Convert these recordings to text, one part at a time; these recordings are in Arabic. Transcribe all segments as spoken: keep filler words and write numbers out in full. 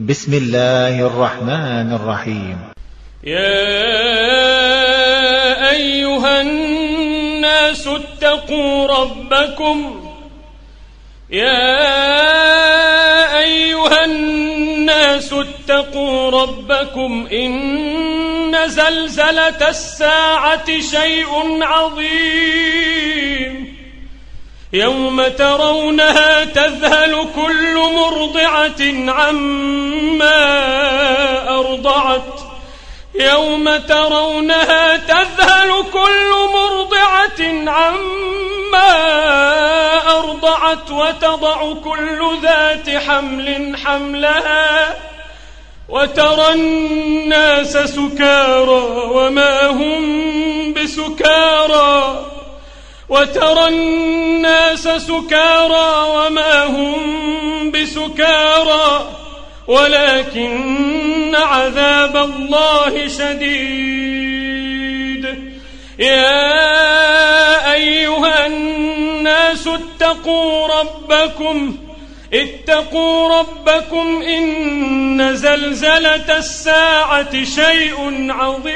بسم الله الرحمن الرحيم. يا أيها الناس اتقوا ربكم يا أيها الناس اتقوا ربكم إن زلزلة الساعة شيء عظيم يوم ترونها تذهل كل مرضعة عما أرضعت يوم ترونها تذهل كل مرضعة عما أرضعت وتضع كل ذات حمل حملها وترى الناس سكارى وما هم بسكارى وترى الناس سكارى وما هم بسكارى ولكن عذاب الله شديد. يا أيها الناس اتقوا ربكم اتقوا ربكم إن زلزلة الساعة شيء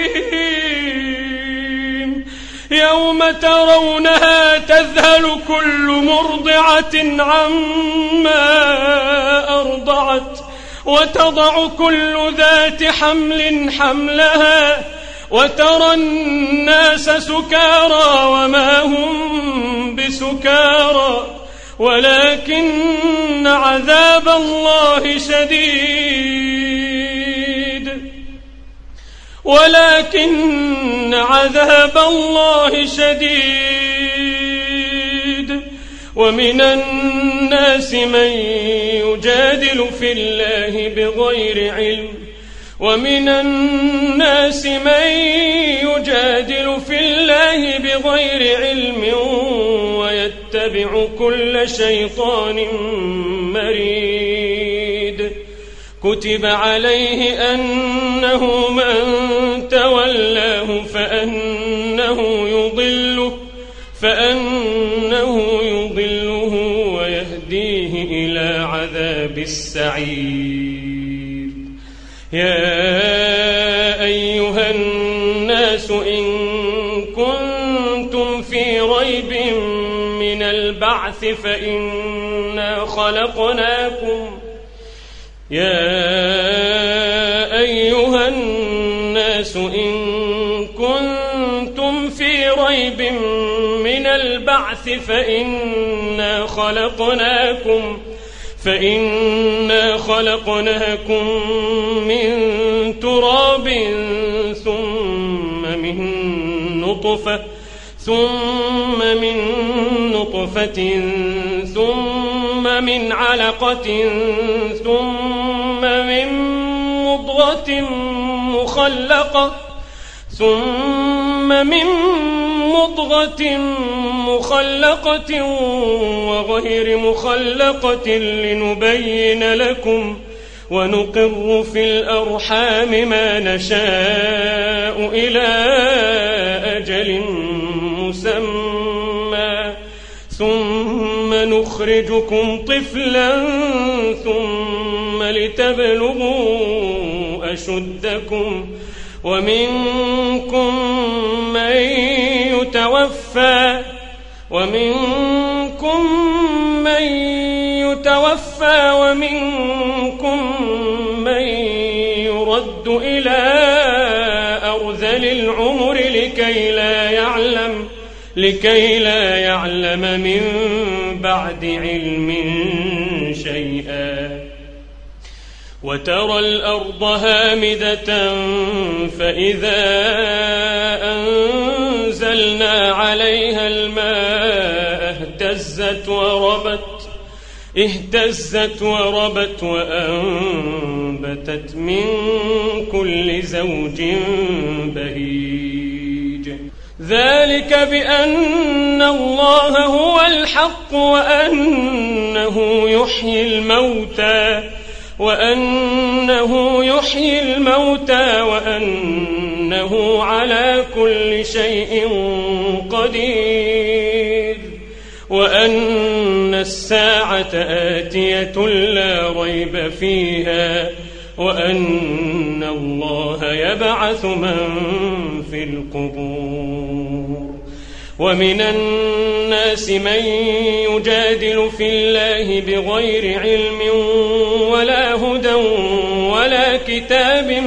عظيم يوم ترونها تذهل كل مرضعة عما أرضعت وتضع كل ذات حمل حملها وترى الناس سكارى وما هم بسكارى ولكن عذاب الله شديد ولكن عذاب الله شديد. ومن الناس من يجادل في الله بغير علم ومن الناس من يجادل في الله بغير علم ويتبع كل شيطان مريد. كتب عليه أنه من تولاه فأنه يضله فأنه يضله ويهديه إلى عذاب السعير. يا أيها الناس إن كنتم في ريب من البعث فإنا خلقناكم يا أيها الناس إن كنتم في ريب من البعث فإنا خلقناكم فإنا خلقناكم من تراب ثم من نطفة ثم من نطفة ثم من علقة ثم من مضغة مخلقة ثم من مضغة مخلقة وغير مخلقة لنبين لكم ونقر في الأرحام ما نشاء إلى أجل مسمى ثم نخرجكم طفلا ثم لتبلغوا أشدكم ومنكم من يتوفى ومنكم من يتوفى ومنكم من يرد إلى أرذل العمر لكي لا يعلم لكي لا يعلم من بعد علم شيئا. وترى الأرض هامدة فإذا أنزلنا عليها الماء اهتزت وربت اهتزت وربت وأنبتت من كل زوج بهيج. ذلك بأن الله هو الحق وأنه يحيي الموتى وأنه يحيي الموتى وأنه على كل شيء قدير وأن الساعة آتية لا ريب فيها وأن الله يبعث من في القبور. ومن الناس من يجادل في الله بغير علم ولا هدى ولا كتاب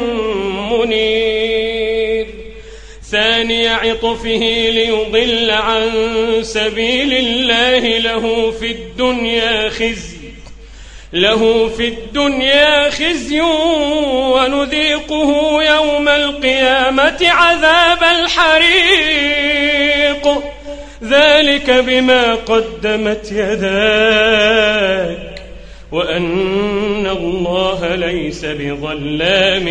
منير، ثاني عطفه ليضل عن سبيل الله، له في الدنيا خزي له في الدنيا خزي ونذيقه يوم القيامة عذاب الحريق، ذلك بما قدمت يداك وأن الله ليس بظلام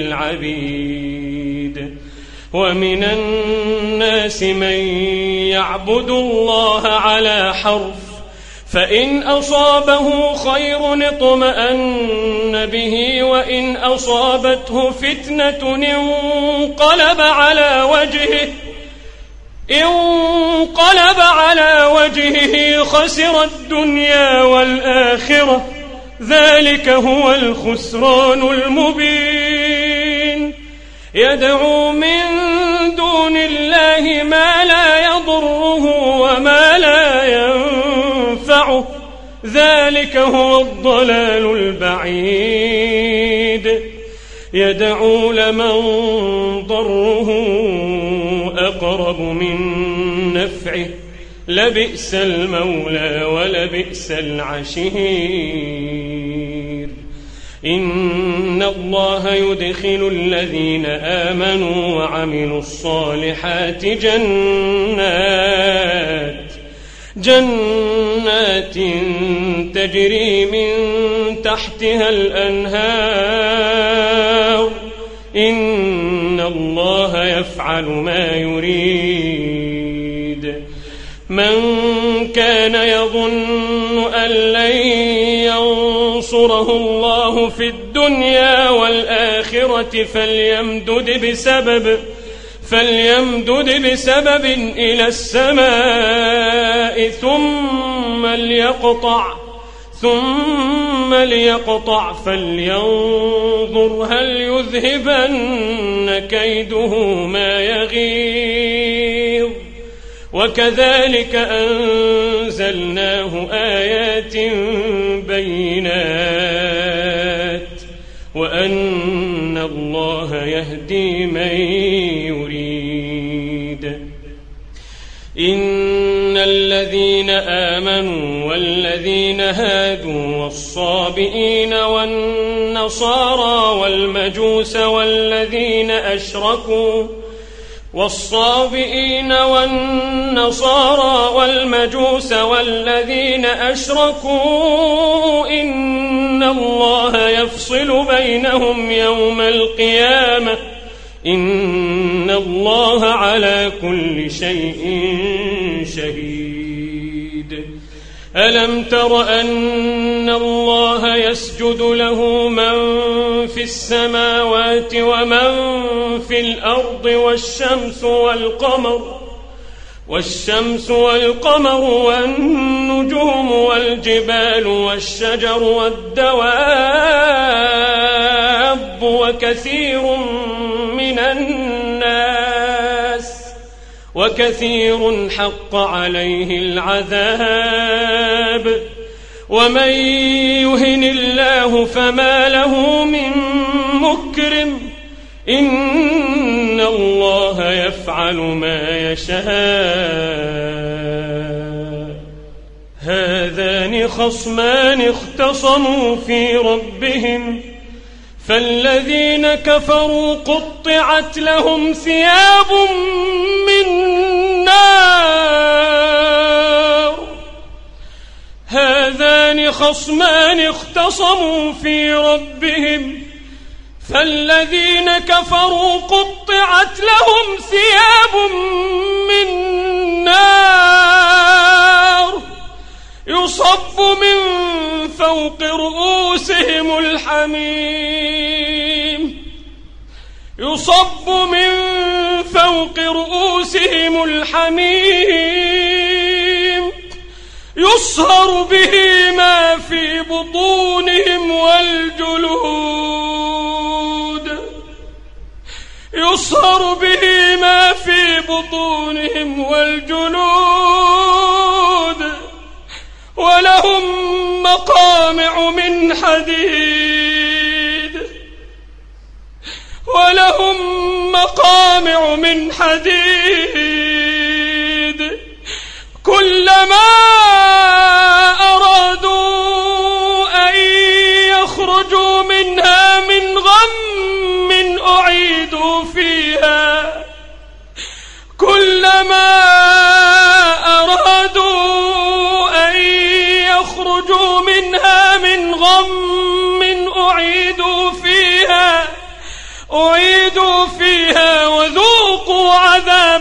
للعبيد. ومن الناس من يعبد الله على حرف، فإن أصابه خير اطمأن به، وإن أصابته فتنة انقلب على وجهه انقلب على وجهه خسر الدنيا والآخرة، ذلك هو الخسران المبين. يدعو من دون الله ما لا يضره وما لا ينفعه، ذلك هو الضلال البعيد. يدعو لمن ضره أقرب من نفعه، لبئس المولى ولبئس العشير. إن الله يدخل الذين آمنوا وعملوا الصالحات جنات جنات تجري من تحتها الأنهار، إن الله يفعل ما يريد. من كان يظن أن لن ينصره الله في الدنيا والآخرة فليمدد بسبب فليمدد بسبب إلى السماء ثم ليقطع ثم ليقطع فلينظر هل يذهبن كيده ما يغيظ. وكذلك أنزلناه آيات بينات وأن الله يهدي من يريد. إن الذين آمنوا والذين هادوا والصابئين والنصارى والمجوس والذين أشركوا والصابئين والنصارى والمجوس والذين أشركوا إن الله يفصل بينهم يوم القيامة إن الله على كل شيء شهيد. ألم تر أن الله يسجد له من في السماوات ومن في الأرض والشمس والقمر والشمس والقمر والنجوم والجبال والشجر والدواب وكثير من الناس وكثير حق عليه العذاب. ومن يهن الله فما له من مكرم إن الله يفعل ما يشاء. هذان خصمان اختصموا في ربهم فالذين كفروا قطعت لهم ثياب من نار هذان خصمان اختصموا في ربهم فالذين كفروا قطعت لهم ثياب من نار يصب من فوق رؤوسهم الحميم يصب من فوق رؤوسهم الحميم يصهر به ما في بطونهم والجلود بطونهم والجلود ولهم مقامع من حديد ولهم مقامع من حديد كلما أرادوا أن يخرجوا منها من غم أعيدوا فيها كلما أرادوا أن يخرجوا منها من غم أعيدوا فيها أعيدوا فيها وذوقوا عذاب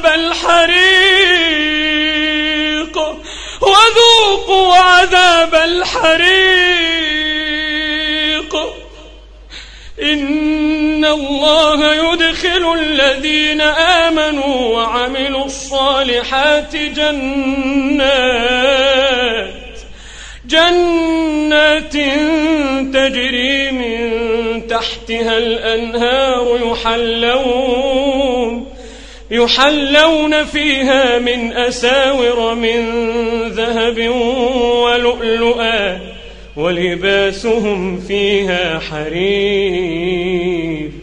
الحريق وذوقوا عذاب الحريق إن الله يدخل الذين آمنوا وعملوا الصالحات جنات جنات تجري من تحتها الأنهار يحلون يحلون فيها من أساور من ذهب ولؤلؤا ولباسهم فيها حرير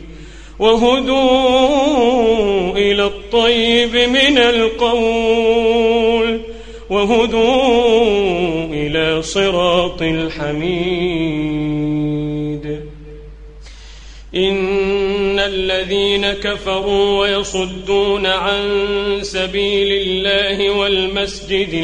وهدوا إلى الطيب من القول وهدوا إلى صراط الحميد إن الذين كفروا ويصدون عن سبيل الله والمسجد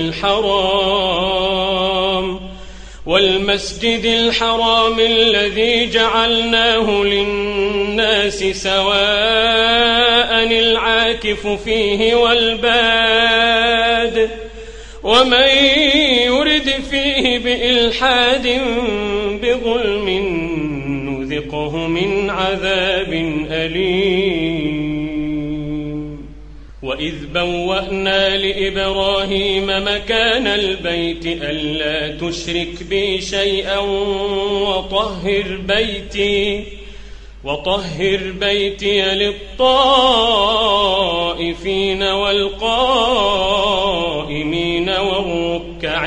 الحرام والمسجد الحرام الذي جعلناه للناس سواء العاكف فيه والباد ومن يرد فيه بإلحاد بظلم نذقه من عذاب أليم وإذ بوأنا لإبراهيم مكان البيت ألا تشرك بي شيئا وطهر بيتي وطهر بيتي للطائفين والقائمين والركع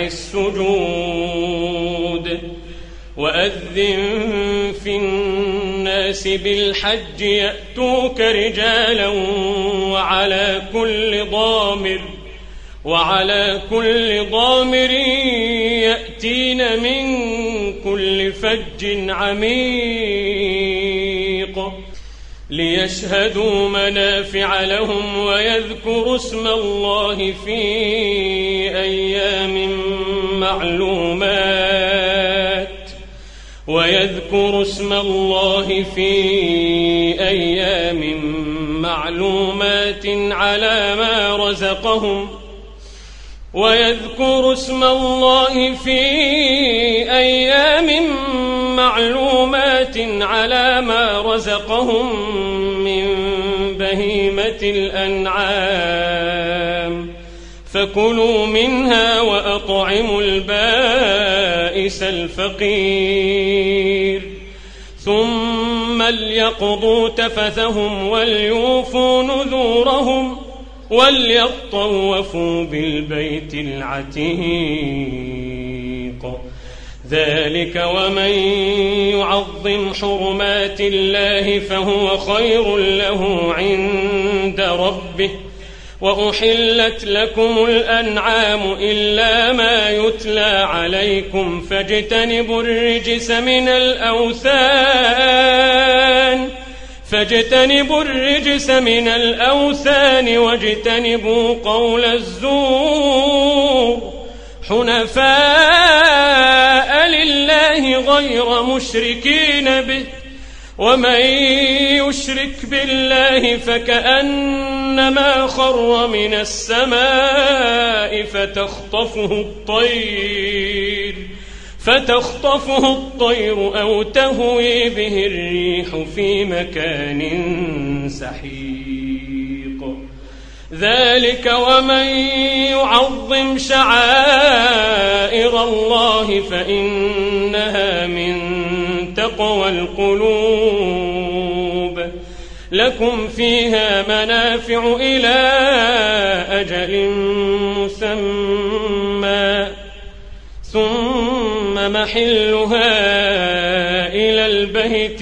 السجود وأذن في الناس بالحج يأتوك رجالا وعلى كل ضامر وعلى كل ضامر يأتين من كل فج عميق ليشهدوا منافع لهم ويذكروا اسم الله في أيام معلومات ويذكروا اسم الله في أيام معلومات على ما رزقهم ويذكروا اسم الله في أيام معلومات على ما رزقهم من بهيمة الأنعام فكلوا منها وأطعموا البائس الفقير ثم ليقضوا تفثهم وليوفوا نذورهم وليطوفوا بالبيت العتيق ذلك ومن يعظم حرمات الله فهو خير له عند ربه وأحلت لكم الأنعام إلا ما يتلى عليكم فاجتنبوا الرجس من الأوثان فاجتنبوا الرجس من الأوثان واجتنبوا قول الزور حنفاء لله غير مشركين به ومن يشرك بالله فكأنما خر من السماء فتخطفه الطير فتخطفه الطير أو تهوي به الريح في مكان سحيق ذلك ومن يعظم شعائر الله فإنها من تقوى القلوب لكم فيها منافع إلى أجل مسمى ثم محلها إلى البيت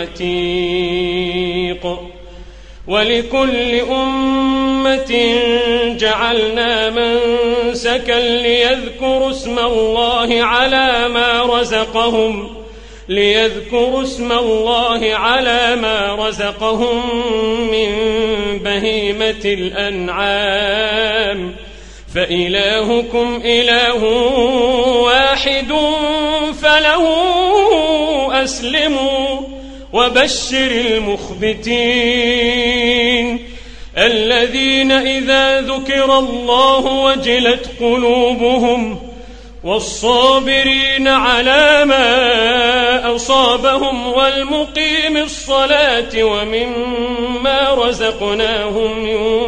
العتيق ولكل أمة جعلنا منسكا ليذكروا اسم الله على ما رزقهم ليذكروا اسم الله على ما رزقهم من بهيمة الأنعام فإلهكم إله واحد فله أسلموا وبشر المخبتين الذين إذا ذكر الله وجلت قلوبهم والصابرين على ما أصابهم والمقيم الصلاة ومما رزقناهم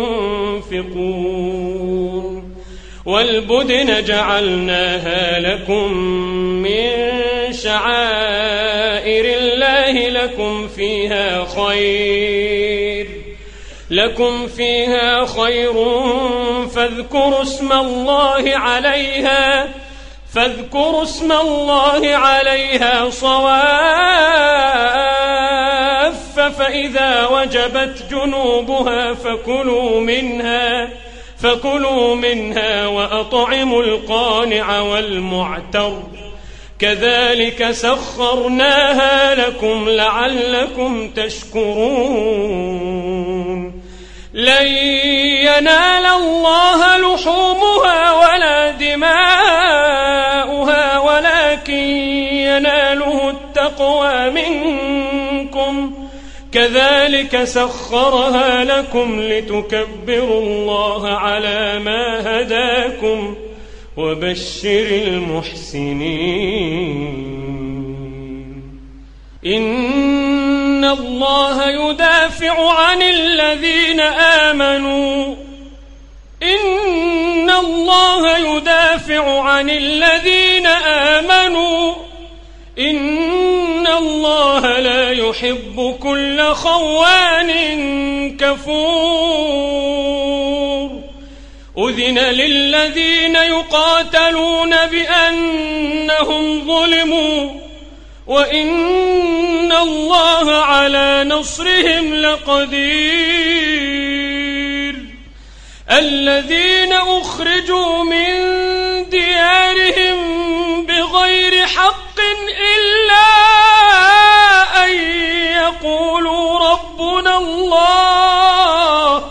ينفقون والبدن جعلناها لكم من شعائر الله لكم فيها خير لكم فيها خير فاذكروا اسم الله عليها فاذكروا اسم الله عليها صواف فإذا وجبت جنوبها فكلوا منها فكلوا منها وأطعموا القانع والمعتر كذلك سخرناها لكم لعلكم تشكرون لن ينال الله لحومها ولا دماؤها ولكن يناله التقوى منكم كذلك سخرها لكم لتكبروا الله على ما هداكم وبشر المحسنين إن الله يدافع عن الذين آمنوا إن الله يدافع عن الذين آمنوا إن الله لا يحب كل خوان كفور أذن للذين يقاتلون بأنهم ظلموا وإن الله على نصرهم لقدير الذين أخرجوا من ديارهم بغير حق إلا أن يقولوا ربنا الله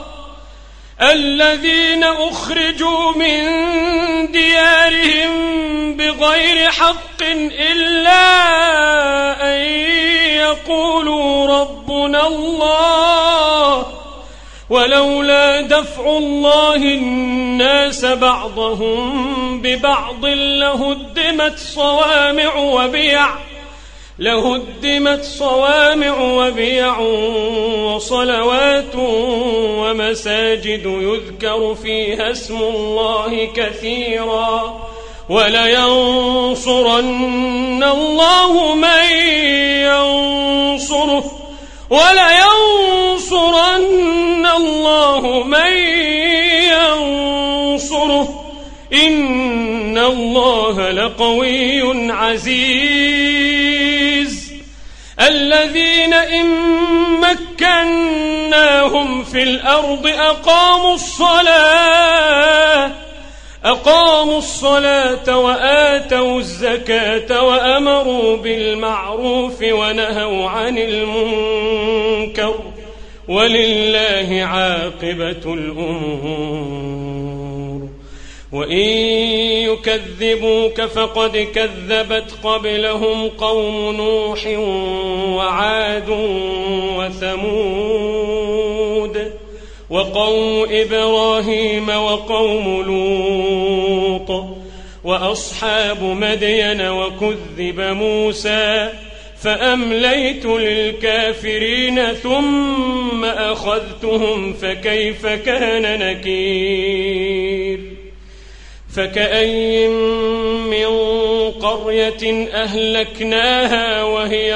الذين أخرجوا من ديارهم بغير حق إلا أن يقولوا ربنا الله ولولا دفع الله الناس بعضهم ببعض لهدمت صوامع وبيع لهدمت صوامع وبيع وصلوات ومساجد يذكر فيها اسم الله كثيرا ولينصرن الله من ينصره ولينصرن الله من ينصره إن الله لقوي عزيز الذين إن مكناهم في الأرض أقاموا الصلاة أقاموا الصلاة وآتوا الزكاة وأمروا بالمعروف ونهوا عن المنكر ولله عاقبة الأمور وإن يكذبوك فقد كذبت قبلهم قوم نوح وعاد وثمود وقوم إبراهيم وقوم لوط وأصحاب مدين وكذب موسى فأمليت للكافرين ثم أخذتهم فكيف كان نكير فكأي من قرية أهلكناها وهي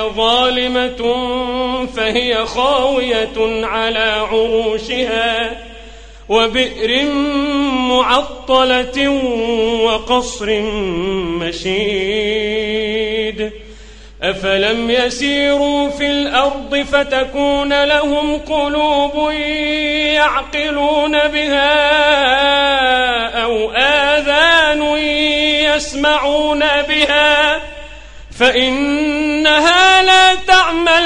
ظالمة فهي خاوية على عروشها وبئر معطلة وقصر مشيد أفلم يسيروا في الأرض فتكون لهم قلوب يعقلون بها أو آذان يسمعون بها فإنها لا تعمى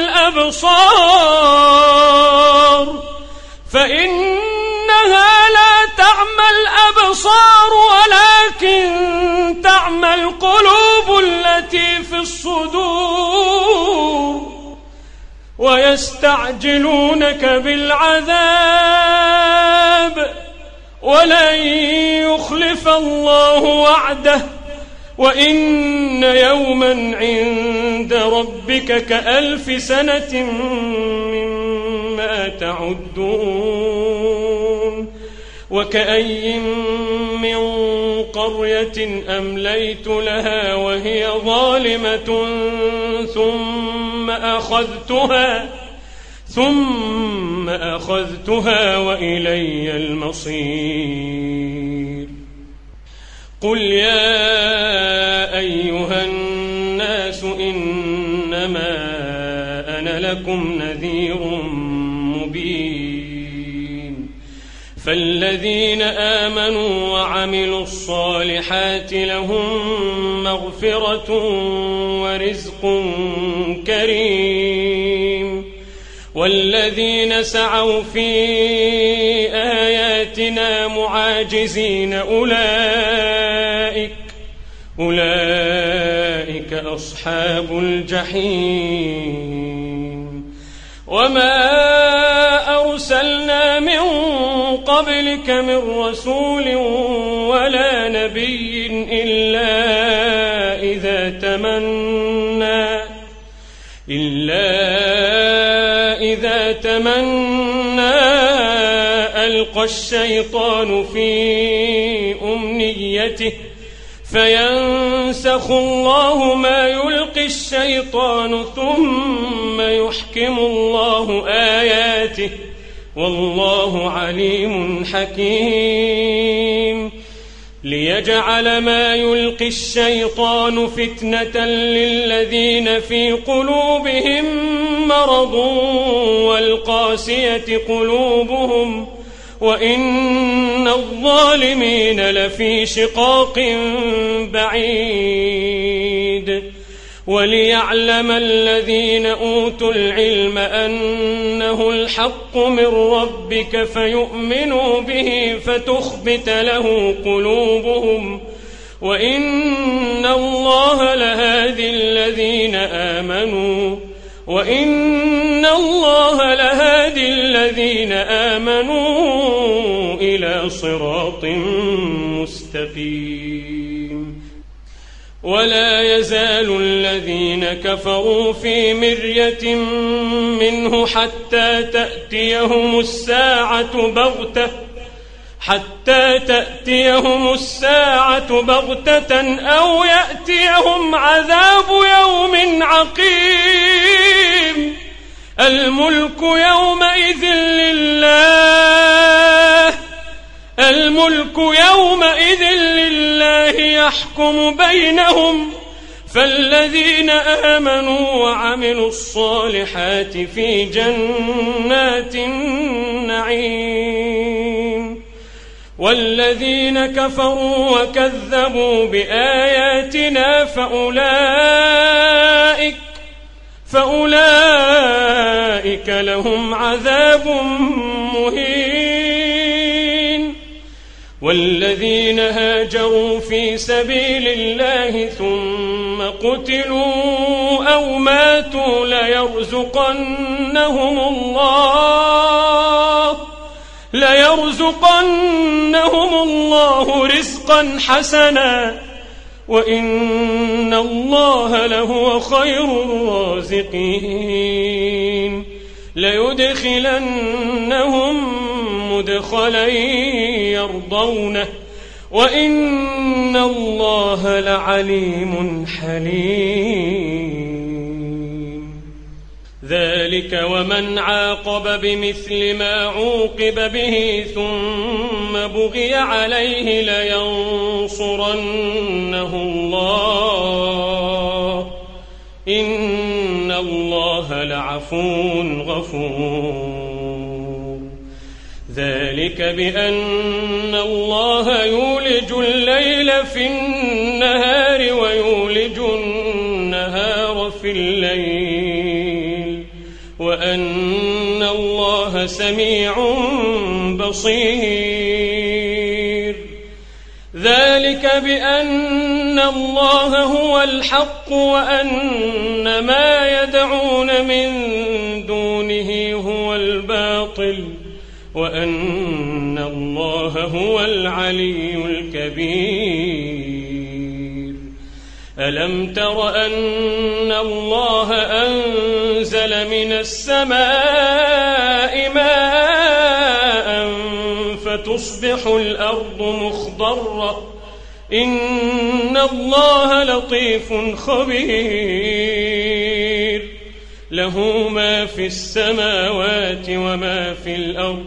الأبصار فإنها لا تعمى الأبصار ولكن تعمى القلوب التي في الصدور ويستعجلونك بالعذاب ولن يخلف الله وعده وإن يوما عند ربك كألف سنة مما تعدون وكأي من قرية أمليت لها وهي ظالمة ثم أخذتها ثم أخذتها وإلي المصير قل يا أيها الناس إنما أنا لكم نذير مبين فالذين آمنوا وعملوا الصالحات لهم مغفرة ورزق كريم والذين سعوا في آياتنا معاجزين أولئك أولئك أصحاب الجحيم وما أرسلنا من قبلك من رسول ولا نبي إلا إذا تمنى إلا إذا تمنى ألقى الشيطان في أمنيته فينسخ الله ما يلقي الشيطان ثم يحكم الله آياته والله عليم حكيم ليجعل ما يلقي الشيطان فتنة للذين في قلوبهم مرض والقاسية قلوبهم وإن الظالمين لفي شقاق بعيد وليعلم الذين أوتوا العلم أنه الحق من ربك فيؤمنوا به فتخبت له قلوبهم وإن الله لهادي الذين آمنوا وإن الله لهادي الذين آمنوا إلى صراط مستقيم ولا يزال الذين كفروا في مرية منه حتى تأتيهم الساعة بغتة حتى تأتيهم الساعة بغتة أو يأتيهم عذاب يوم عقيم الملك يومئذ لله الملك يومئذ لله يحكم بينهم فالذين آمنوا وعملوا الصالحات في جنات النعيم والذين كفروا وكذبوا بآياتنا فأولئك فأولئك لهم عذاب مهين والذين هاجروا في سبيل الله ثم قتلوا أو ماتوا ليرزقنهم الله ليرزقنهم الله رزقا حسنا وإن الله لهو خير الرازقين ليدخلنهم مدخلا يرضونه وإن الله لعليم حليم ذلك ومن عاقب بمثل ما عوقب به ثم بغي عليه لينصرنه الله إن الله لعفو غفور. ذلك بأن الله يولج الليل في النهار ويولج النهار في الليل وأن الله سميع بصير. ذلك بأن الله هو الحق وأن ما يدعون من دونه هو الباطل وأن الله هو العلي الكبير. ألم تر أن الله أنزل من السماء ماء فتصبح الأرض مخضرة إن الله لطيف خبير له ما في السماوات وما في الأرض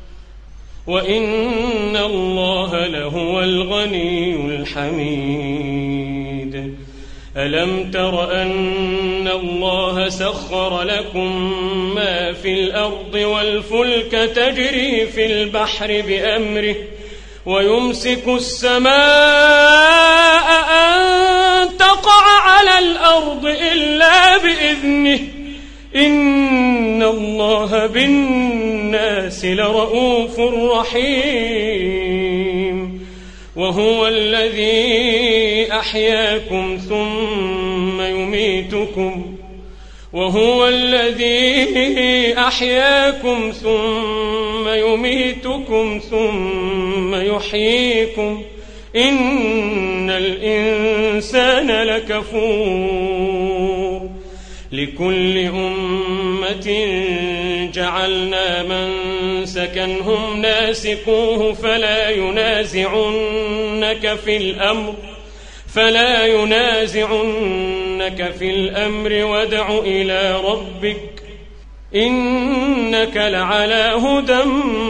وإن الله لهو الغني الحميد. ألم تر أن الله سخر لكم ما في الأرض والفلك تجري في البحر بأمره ويمسك السماء أن تقع على الأرض إلا بإذنه إن الله بالناس لرؤوف رحيم. وهو الذي أحياكم ثم يميتكم وهو الذي أحياكم ثم يميتكم ثم يحييكم إن الإنسان لكفور. لكل أمة جعلنا منسكا هم ناسكوه فلا ينازعنك في الأمر فلا ينازعنك في الأمر وادع إلى ربك إنك لعلى هدى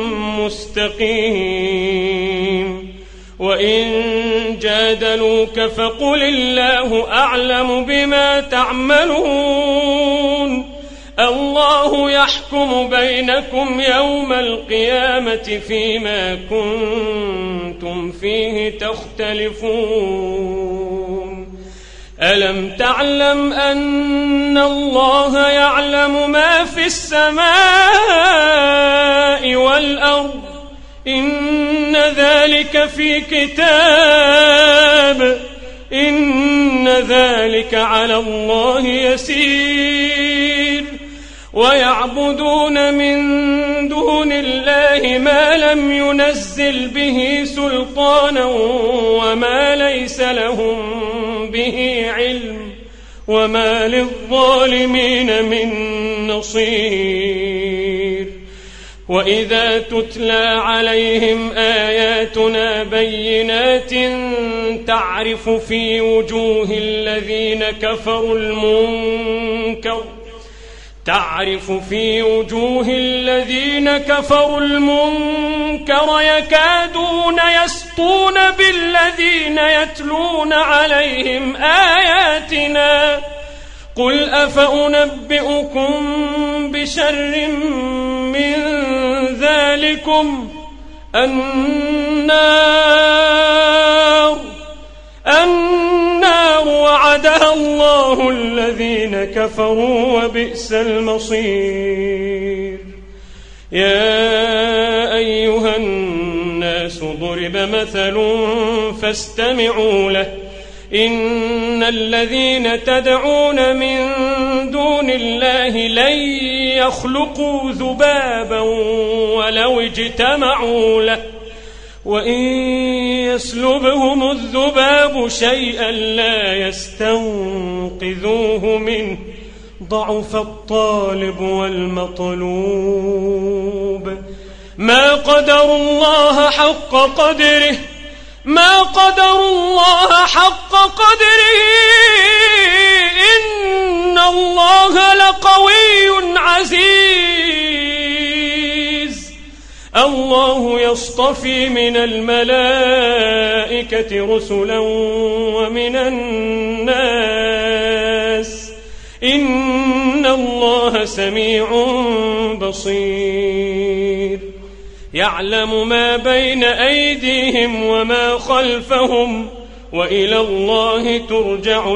مستقيم. وإن جادلوك فقل الله أعلم بما تعملون الله يحكم بينكم يوم القيامة فيما كنتم فيه تختلفون. ألم تعلم أن الله يعلم ما في السماء والأرض إن ذلك في كتاب إن ذلك على الله يسير. ويعبدون من دون الله ما لم ينزل به سلطانا وما ليس لهم به علم وما للظالمين من نصير. وإذا تتلى عليهم آياتنا بينات تعرف في وجوه الذين كفروا المنكر تعرف في وجوه الذين كفروا المنكر يكادون يسطون بالذين يتلون عليهم آياتنا قل أفأنبئكم بشر من ذلكم النار النار وعدها الله الذين كفروا وبئس المصير. يا أيها الناس ضرب مثل فاستمعوا له إن الذين تدعون من دون الله لن يخلقوا ذبابا ولو اجتمعوا له وإن يسلبهم الذباب شيئا لا يستنقذوه منه ضعف الطالب والمطلوب. ما قدروا الله حق قدره ما قدروا الله حق قدره إن الله لقوي عزيز. الله يصطفي من الملائكة رسلا ومن الناس إن الله سميع بصير. يعلم ما بين أيديهم وما خلفهم وإلى الله ترجع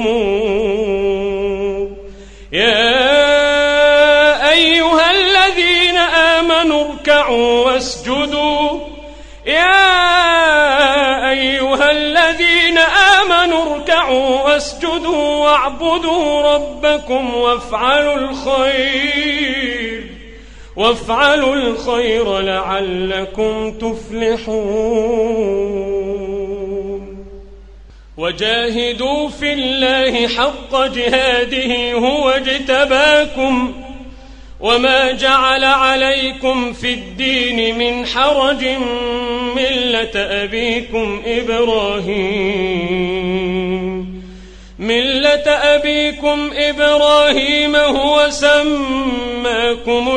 الأمور. يا أيها الذين آمنوا اركعوا واسجدوا يا أيها الذين آمنوا اركعوا واسجدوا واعبدوا ربكم وافعلوا الخير وافعلوا الخير لعلكم تفلحون. وجاهدوا في الله حق جهاده هو اجتباكم وما جعل عليكم في الدين من حرج ملة أبيكم إبراهيم ملة أبيكم إبراهيم هو سماكم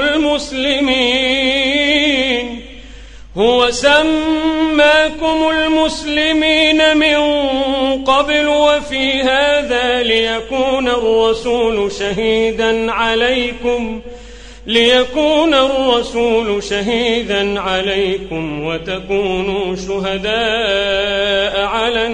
المسلمين هو سماكم المسلمين من قبل وفي هذا ليكون الرسول شهيدا عليكم ليكون الرسول شهيدا عليكم وتكونوا شهداء على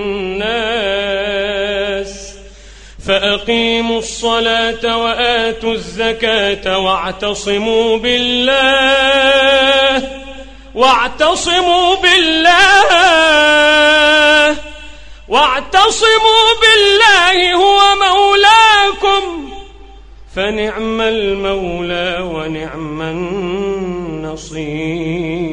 الناس. فأقيموا الصلاة وآتوا الزكاة واعتصموا بالله واعتصموا بالله واعتصموا بالله هو مولاكم فنعم المولى ونعم النصير.